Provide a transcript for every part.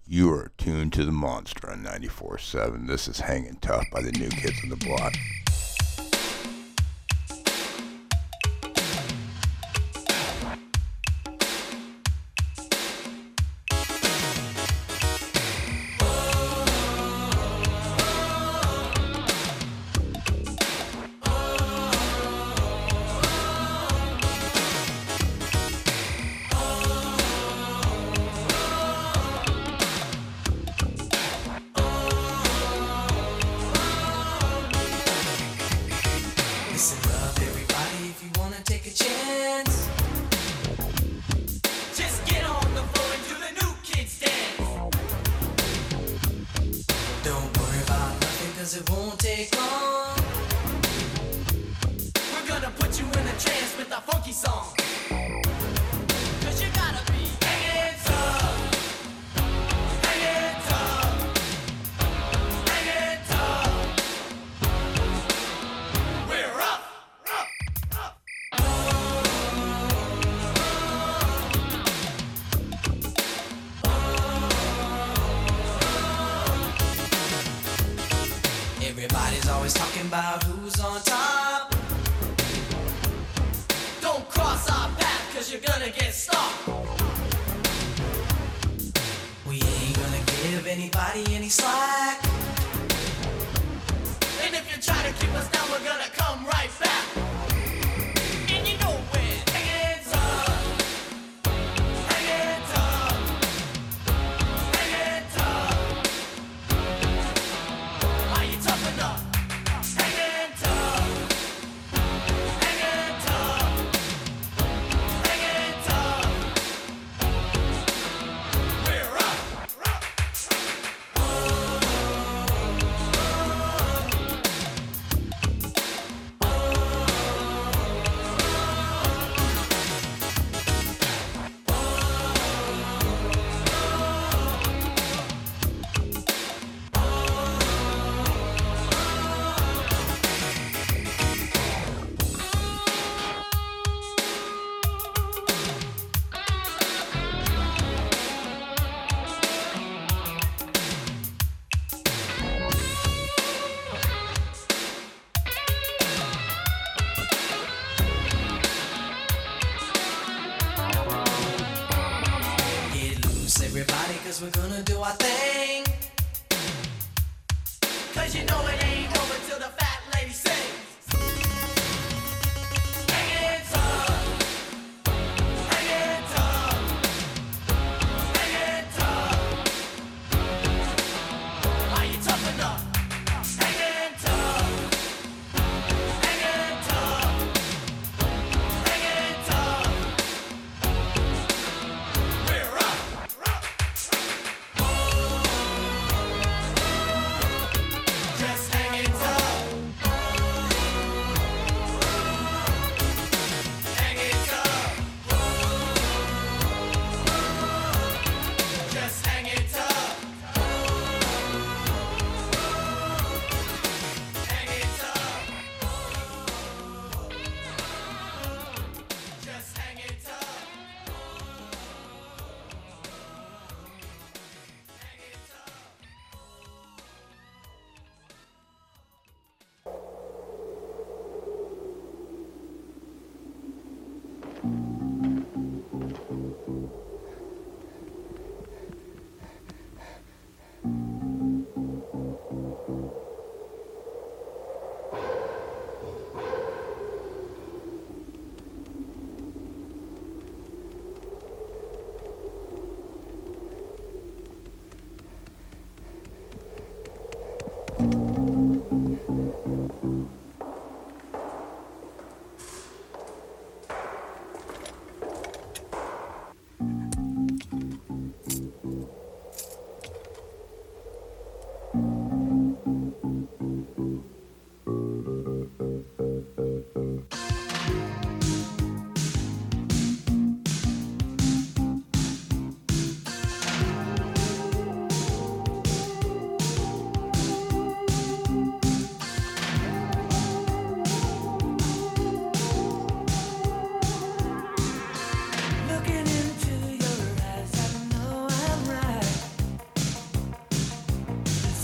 You are tuned to the Monster on 94.7. This is Hanging Tough by the New Kids on the Block. Everybody's always talking about who's on top. Don't cross our path, cause you're gonna get stopped. We ain't gonna give anybody any slack. And if you try to keep us down, we're gonna come right back. And you know we're hanging tough. Hanging tough. Hanging tough. Are you tough enough? Hanging tough. Hanging tough. Hanging tough. We're up. Get loose, everybody, cause we're gonna do our thing. Cause you know it ain't over till the fat lady sings. Hanging tough. Hanging tough. Hanging tough. Are you tough enough? Hanging tough. Hanging tough. Hanging tough. We're up. Just hanging tough.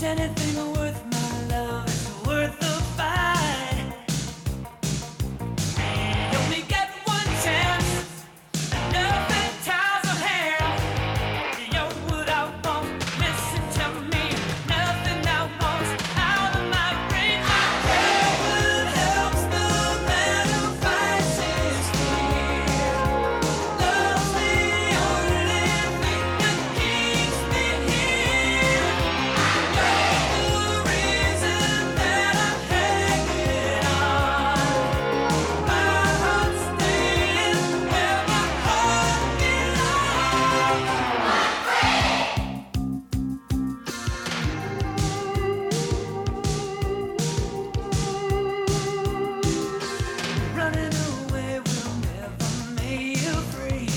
anything worth my love is worth the fight. You only get one chance, nothing ties a hand. You're what I want, listen to me, nothing I want's out of my reach. I care what helps the man who fights his fear. Love's the only thing that keeps me here. You're the reason that I'm hanging on. My heart's staying where my heart belongs. Running away will never make you free.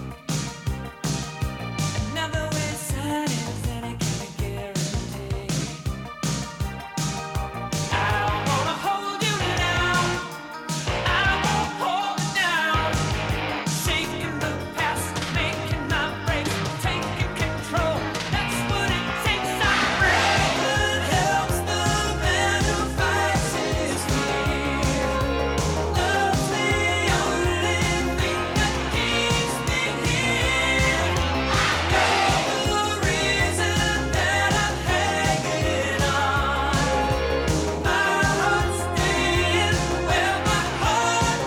Another way sign is any kind of guarantee. I wanna hold you now. I won't hold it down. Shaking the past, making my breaks, taking control. That's what it takes. I pray what helps the man who fights his fear. Love's the only thing that keeps me here. You're the reason that I'm hanging on. My heart's staying where my heart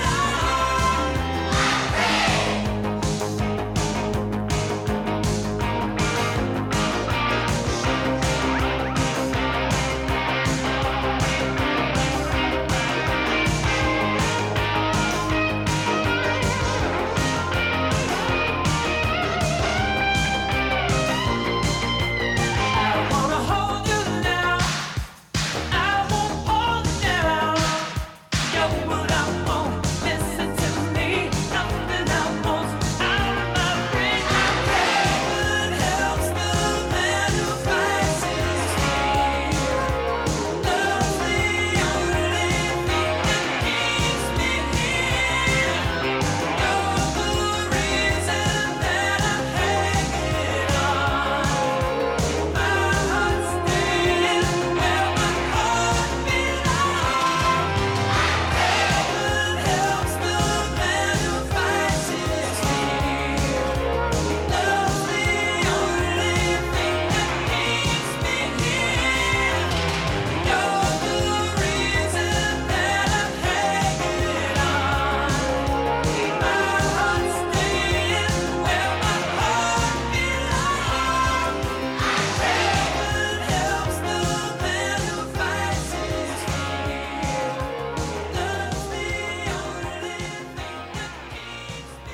I wanna hold you now. I won't hold it down. You're what I want. Listen to me. Nothing I want's out of my reach. I care what helps the man who fights his fear. Love's the only thing that keeps me here. You're the reason that I'm hanging on. My heart's staying where my heart belongs. What helps the man who fights his fear. Love's the only thing that keeps me here. You're the reason that I'm hanging on. My heart's staying where my heart belongs. What helps the man who fights his fear. Love's the only thing that keeps me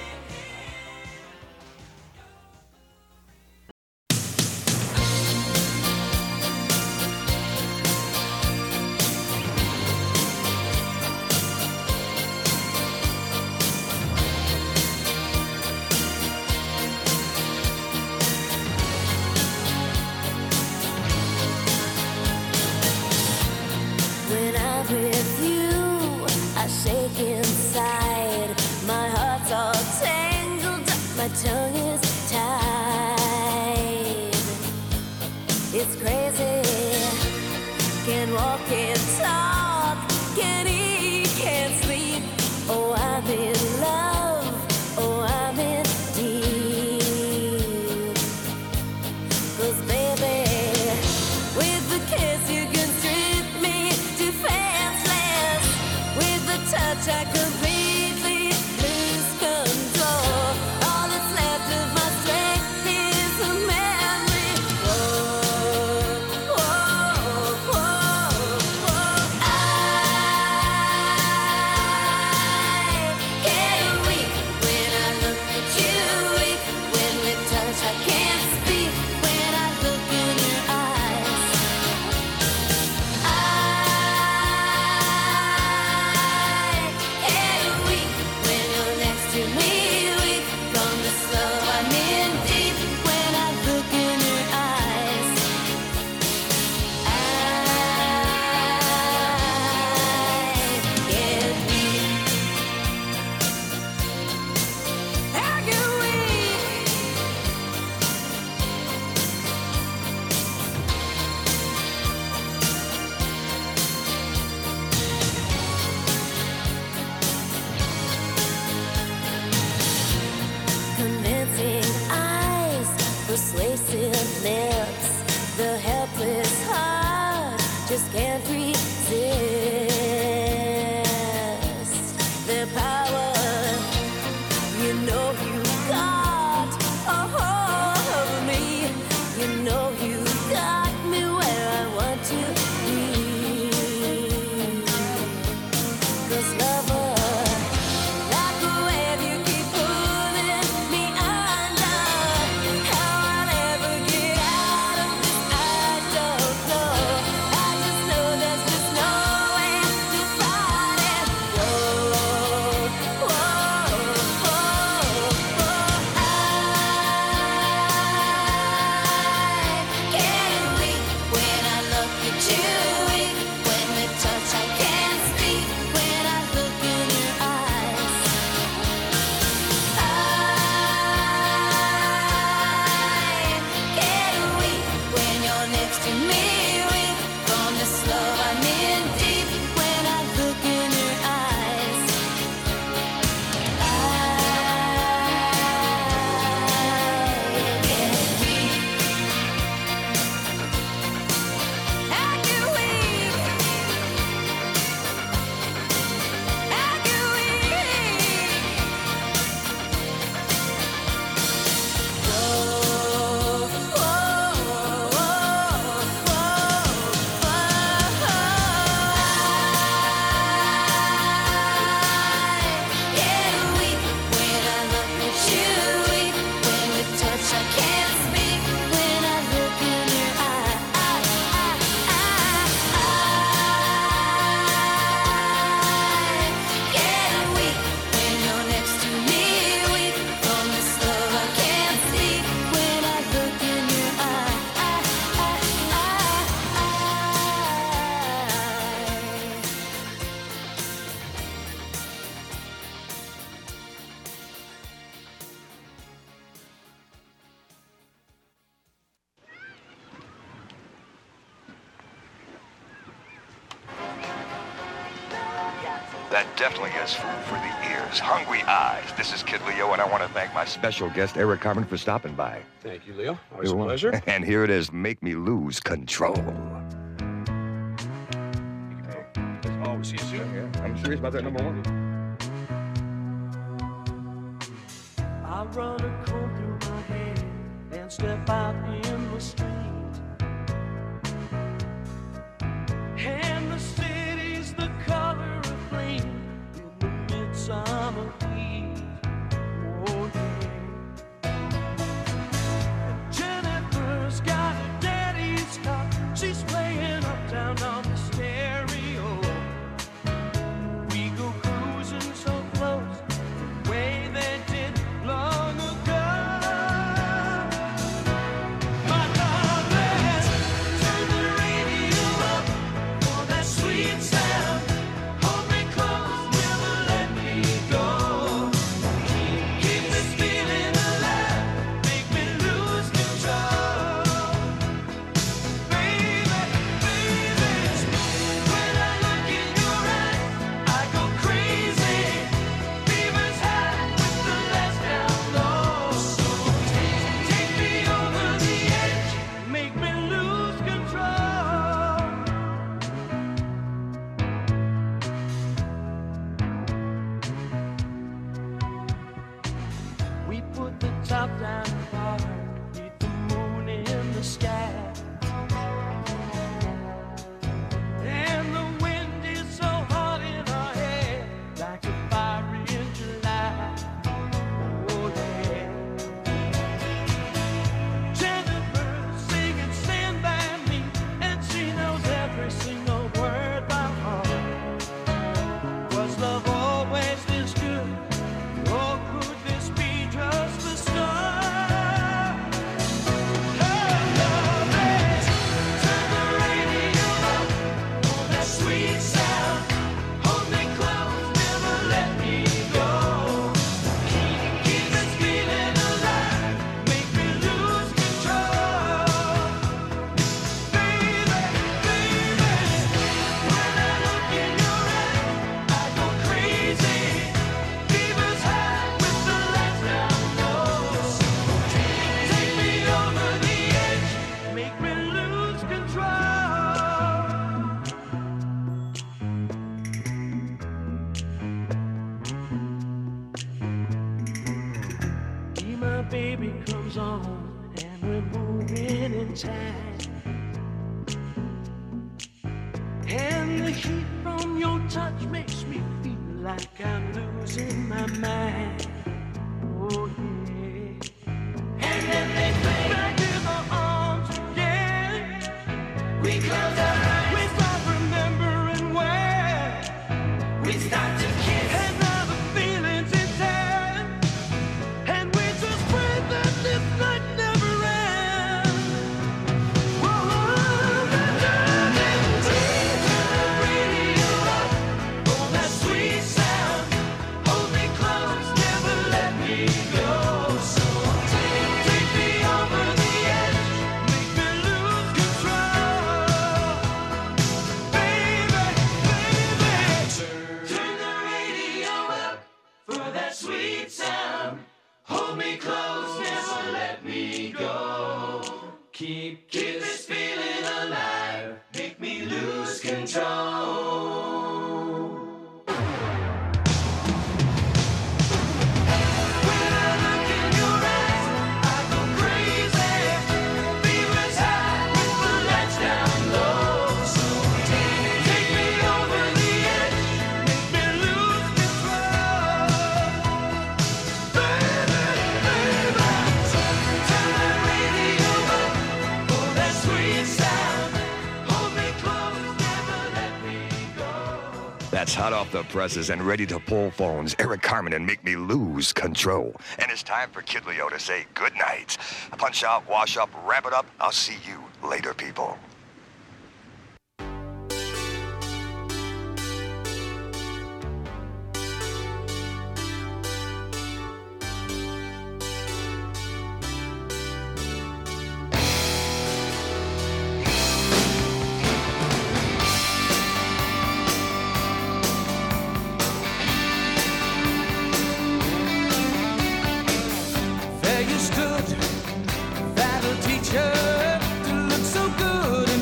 When I'm with you, I shake inside. My heart's all tangled up, my tongue is tied. It's crazy. Can't walk, can't talk, can't eat, can't sleep. Oh, I'm in love. Oh, I'm in deep. 'Cause baby, with the kiss you can strip me defenseless. With the touch I completely lose control. All that's left of my strength is a memory. Whoa, whoa, whoa, whoa. I get weak when I look at you. Weak when we touch, I can't speak. When I look in your eyes, I innocent lips, the helpless heart just can't resist their power. You know you got a hold of me. You know you got me where I want to be. 'Cause lover, like a wave, you keep pulling me under. How I'll ever get out of this, I don't know. I just know there's just no way to fight it. Whoa, whoa, whoa, whoa. I get weak when I look at you. Weak when we touch, I can't speak. When I look in your eyes, I get weak when you're next to me. Weak from this love I'm in deep. When I look in your eyes, I get weak. I get weak. I get weak. Whoa, whoa, I get weak when I look at you. Weak when we touch, I can't speak. When I look in your eye, get weak when you're next to me. Weak from this love I can't speak. When I look in your eye, That definitely is food for the ears. Hungry eyes. This is Kid Leo, and I want to thank my special guest, Eric Carmen, for stopping by. Thank you, Leo. Always a You're welcome. pleasure. And here it is, Make Me Lose Control. Oh, see you soon. Yeah, I'm serious about that, number one. I run a comb through my hair and step out in the street. And the city's the color of flame in the midsummer heat. Oh yeah. And Jennifer's got a daddy's car. She's playing uptown on the stereo. We go cruising so close, the way they did long ago. My time. And the heat from your touch makes me feel like I'm losing my mind. Oh yeah. And then they play back in my arms again. We close our eyes, we start remembering where we start to kiss. And now the feeling's inside, and we just pray that this night never ends. Whoa, turn the radio up, oh that sweet sound. Hold me close, never let me go. So take me over the edge, make me lose control. Baby, turn the radio up for that sweet sound. Hold me close, never let me go. Keep this feeling alive, make me lose control. When I look in your eyes, I go crazy. Fever's high with the lights down low. So take me over the edge, make me lose control. Baby, turn the radio up, oh that sweet sound. Hold me close, never let me go. That's hot off the presses and ready to pull phones. Eric Carmen and Make Me Lose Control. And it's time for Kid Leo to say good night. Punch out, wash up, wrap it up. I'll see you later, people. There you stood, that'll teach you to look so good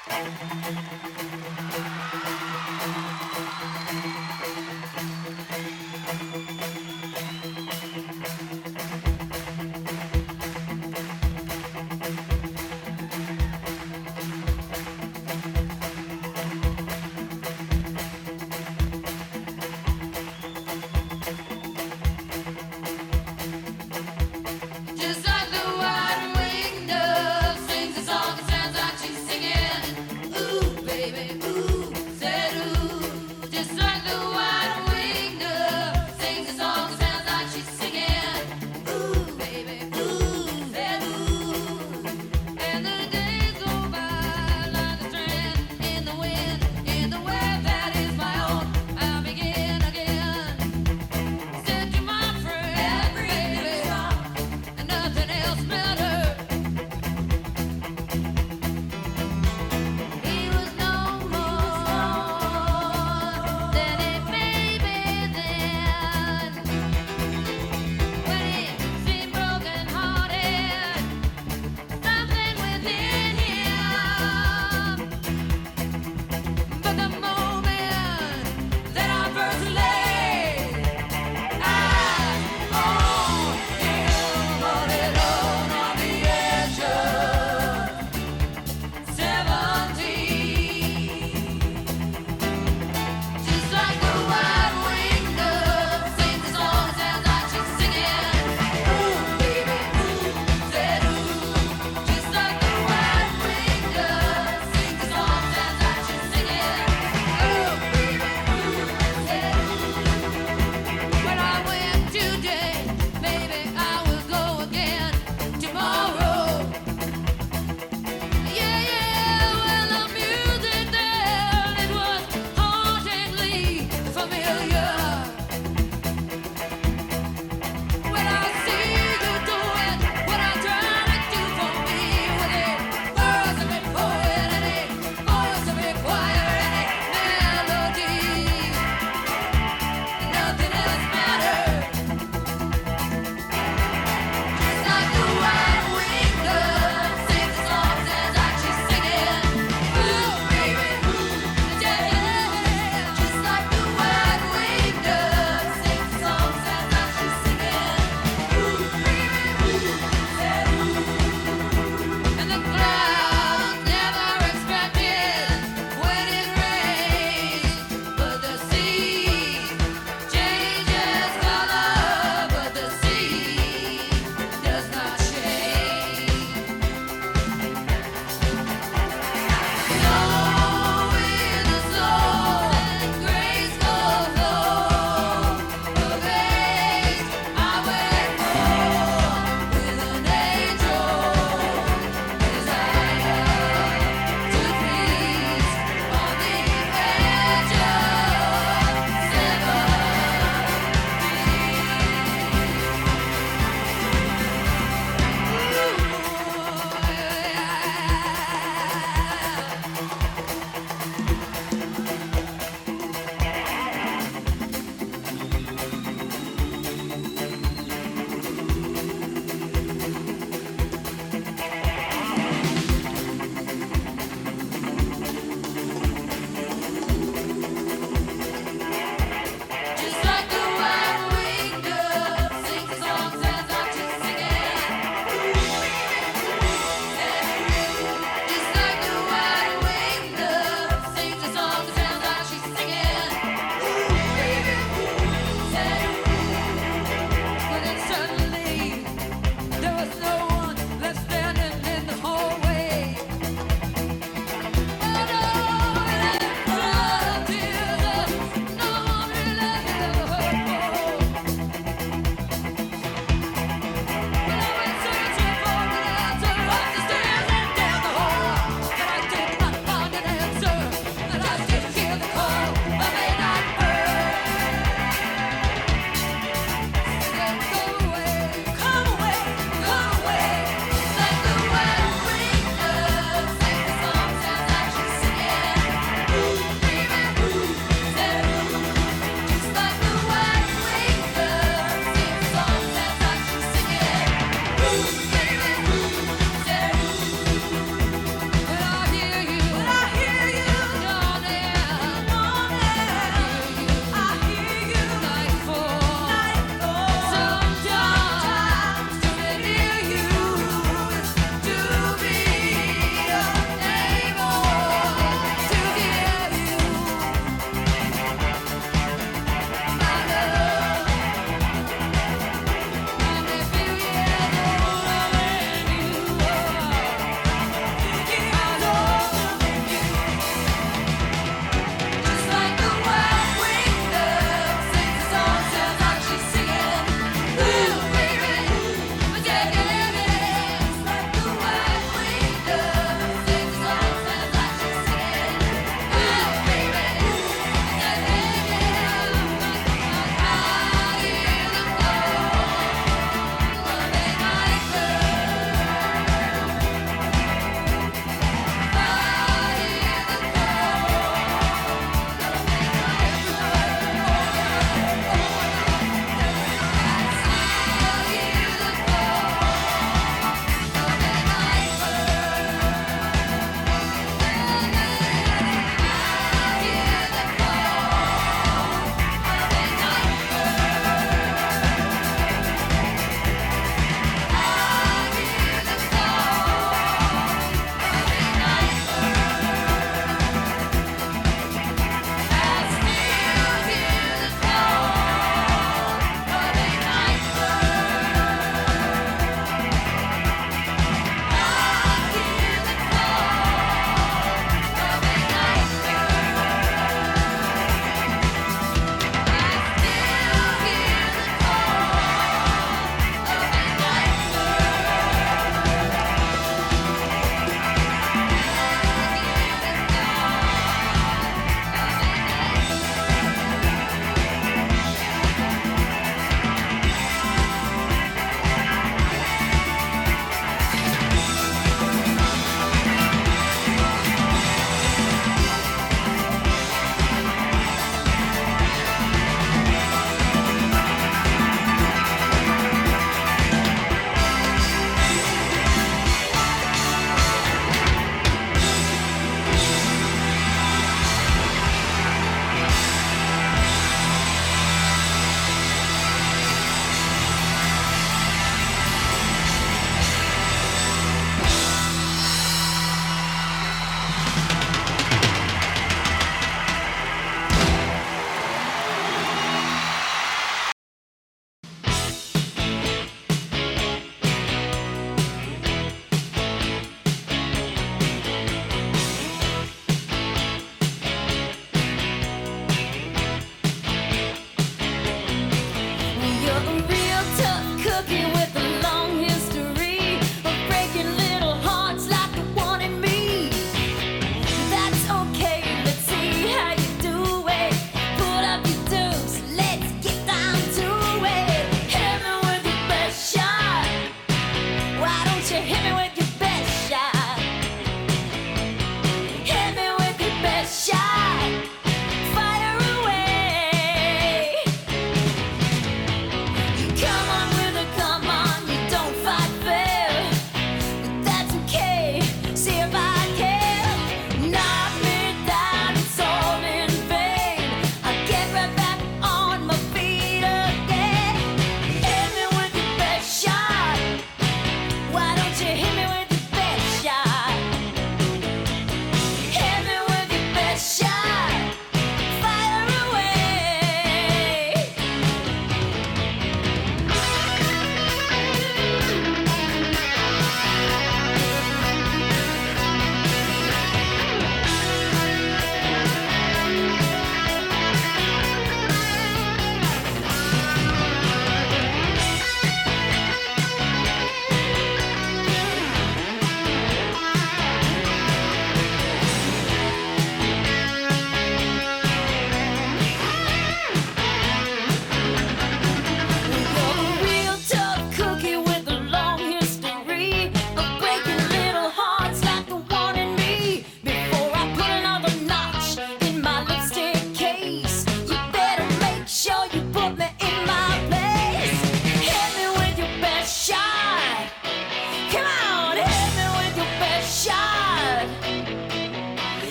Just like the white-winged dove sings a song, it sounds like she's singing. Ooh, baby, ooh.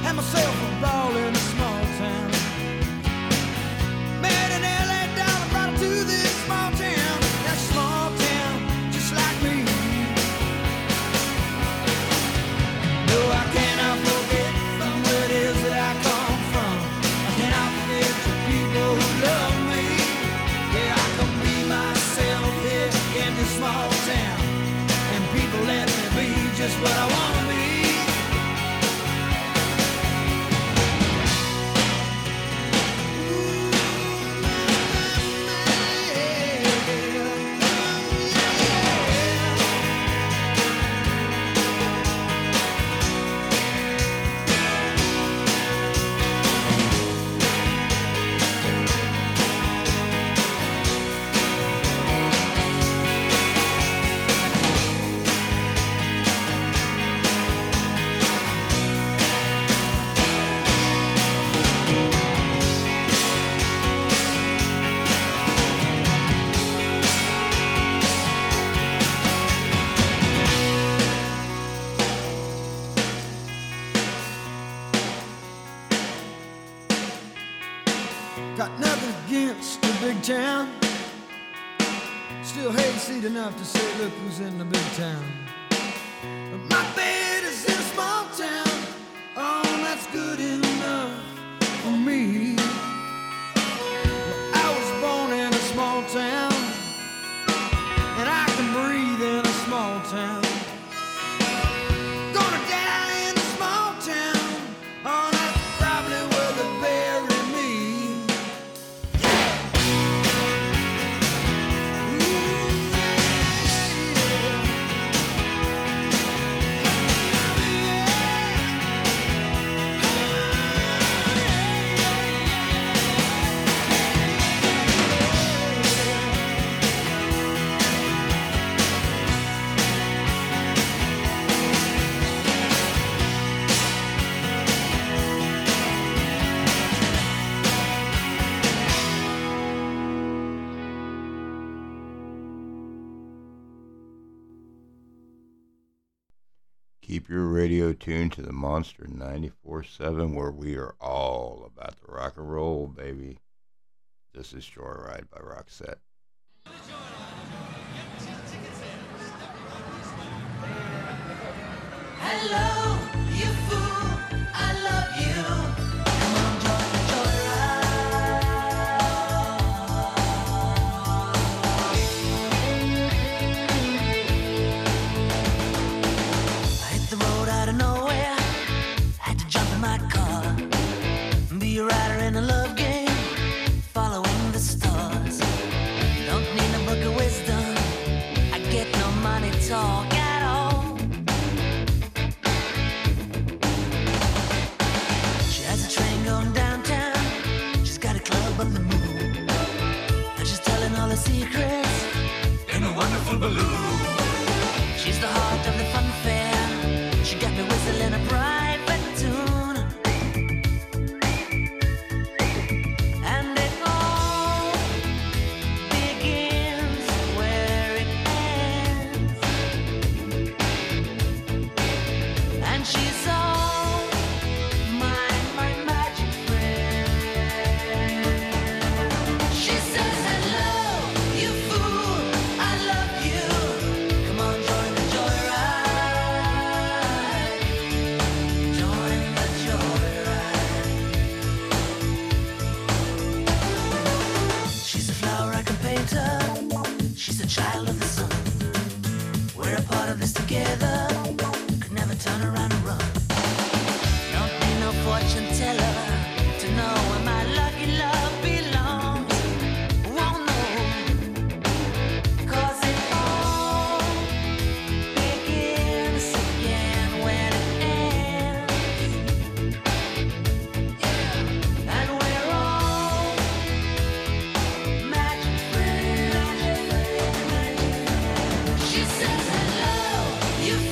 Had myself a ball in a small town. Met an LA dollar, brought her to this small town. That small town, just like me. No, I cannot forget from where it is that I come from. I cannot forget the people who love me. Yeah, I can be myself here in this small town, and people let me be just what I want to be. Got nothing against the big town. Still hayseed enough to say, look who's in the big town. But my bed is in a small town. Oh, that's good enough for me. Well, I was born in a small town, and I can breathe in a small town. Gonna die in a small town. Oh, that's probably where they bury me. Keep your radio tuned to the Monster 94.7, where we are all about the rock and roll, baby. This is Joyride by Roxette. Hello, you fool, I love you. Come on, join the joyride. I hit the road out of nowhere, had to jump in my car, be a rider in a love game, following the stars. Don't need a book of wisdom, I get no money talk at all. She has a train going downtown, she's got a club on the moon, and she's telling all her secrets in a wonderful balloon. She's the heart of the fun fair, she got me whistling a private tune. And it all begins where it ends, and she's all my magic friend. She says, hello, you fool, I love you. Come on, join the joyride. Join the joyride. She's a flower I can paint her. She's a child of the sun. We're a part of this together. Could never turn around and run. Don't need no fortune teller to know where my lucky love belongs. Won't know, 'cause it all begins again when it ends. Yeah. And we're all magic friends. She says, hello, you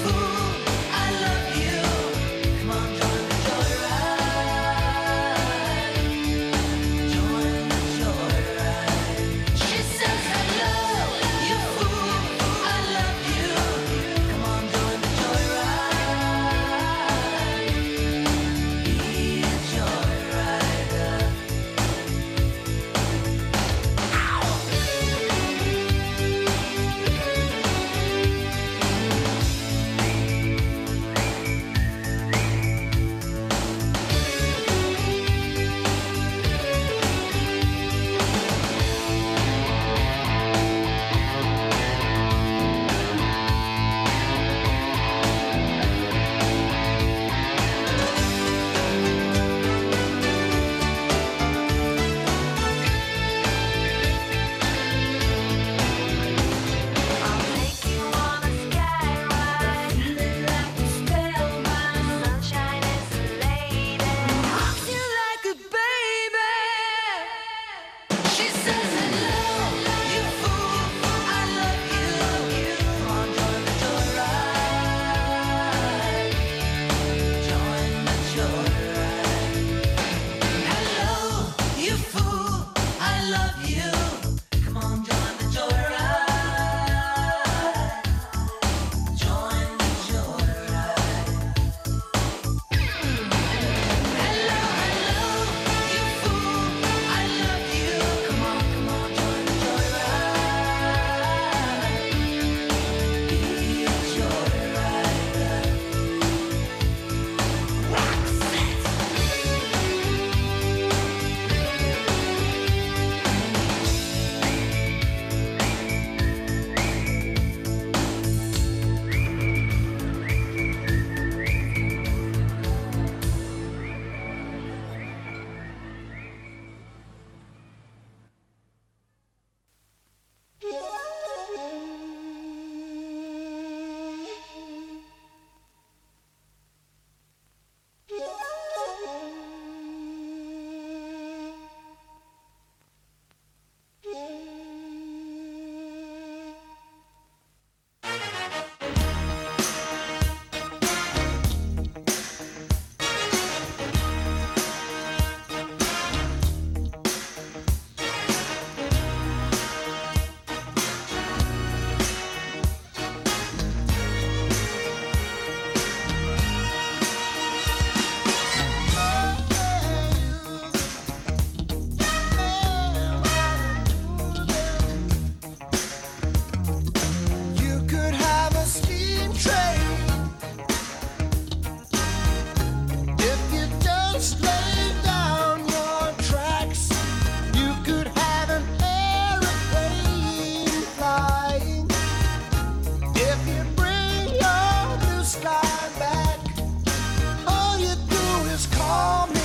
Just lay down your tracks. You could have an airplane flying if you bring your blue sky back. All you do is call me.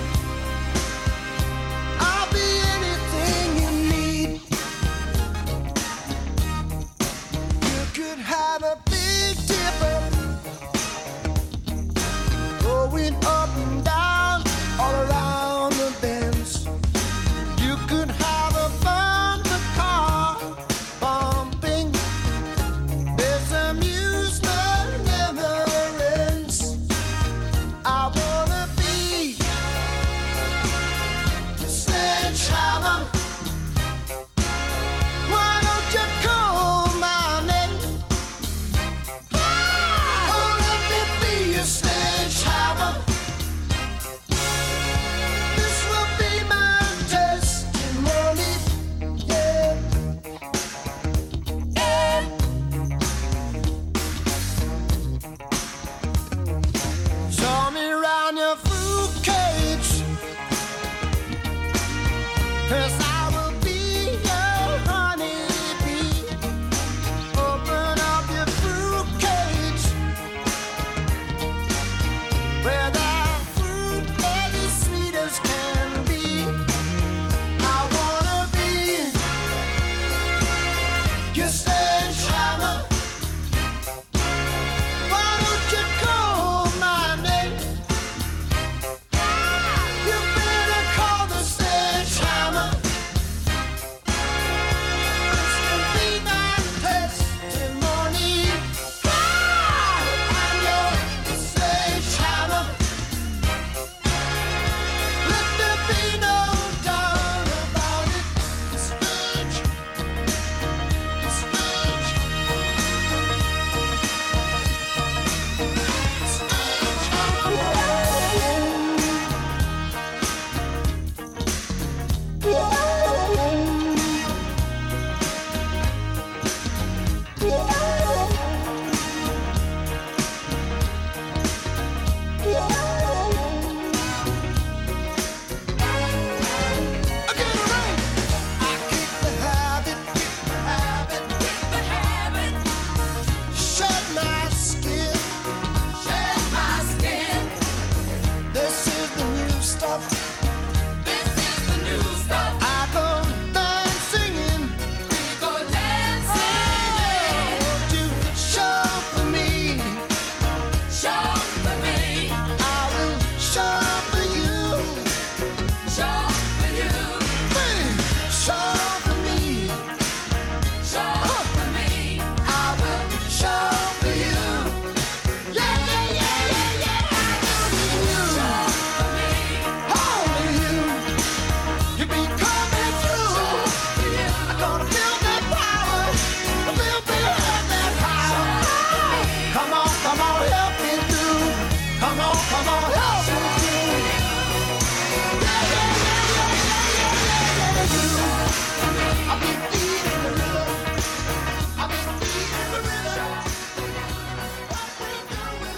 I'll be anything you need. You could have a Big Dipper going up and down all around the bends. You could have a thunder car bumping. This amusement never ends. I wanna be the sledgehammer. Why don't you call my name? Oh, let me be your sledgehammer. This will be my testimony. Yeah. Show me round your fruit cage, 'cause I will be your honeybee. Open up your fruit cage, where the fruit is sweet as can be. I wanna be your sledgehammer. Why don't you call my name? You better call the sledgehammer. This will be my testimony. I'm your sledgehammer. Let there be no doubt about it. The sledge, the sledge, shed my skin. This is the new stuff. I go dancing in. Won't you show for me? I will show for you. Please show for me. I will show for you. Yeah, yeah, yeah, yeah, yeah. Only you. You be coming through. I'm gonna feel that power. I will feel that power. Come on, help me through. Come on, help me through. Yeah, yeah, yeah, yeah, yeah, yeah, yeah. I've been feeding the river. I've been feeding the river. What we'll do is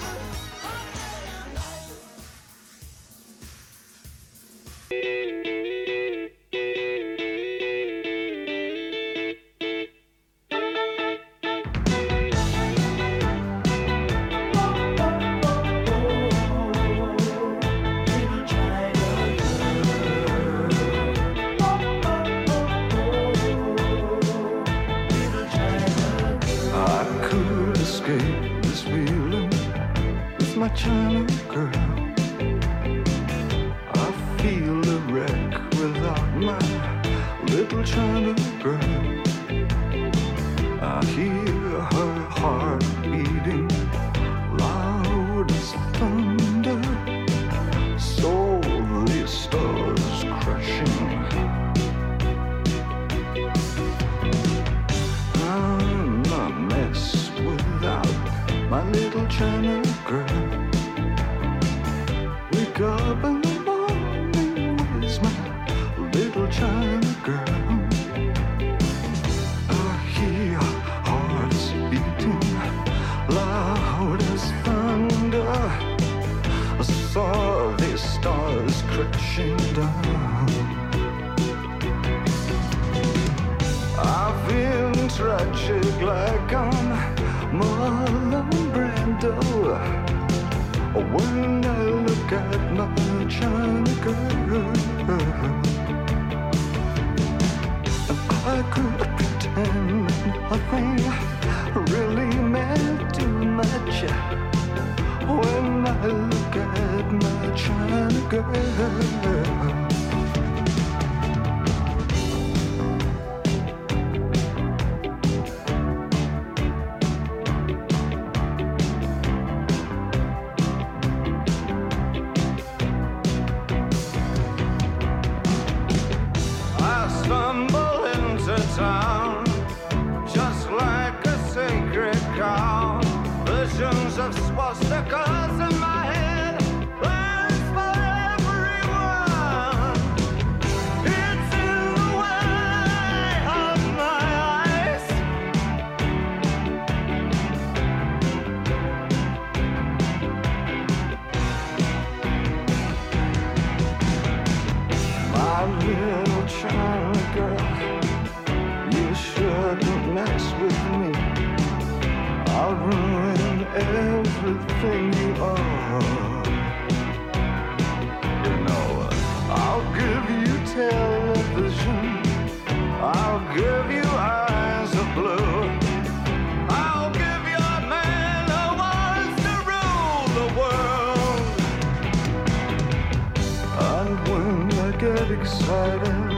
I could escape this feeling with my China girl. I feel a wreck without my little China girl. I hear her heart beating loud as thunder. Slowly stars crashing. I'm a mess without my little China girl. Wake up in the morning, where's my little China girl? I hear hearts beating loud as thunder. I saw this crashing down. I feel tragic like I'm Marlon Brando when I look at my China girl. I could pretend nothing really meant too much when I look at my China girl. Of swastikas in my head, plans for everyone. It's in the way of my eyes. My little China girl, you shouldn't mess with me. I'll ruin everything you are. You know, I'll give you television, I'll give you eyes of blue, I'll give you a man who wants to rule the world. And when I get excited,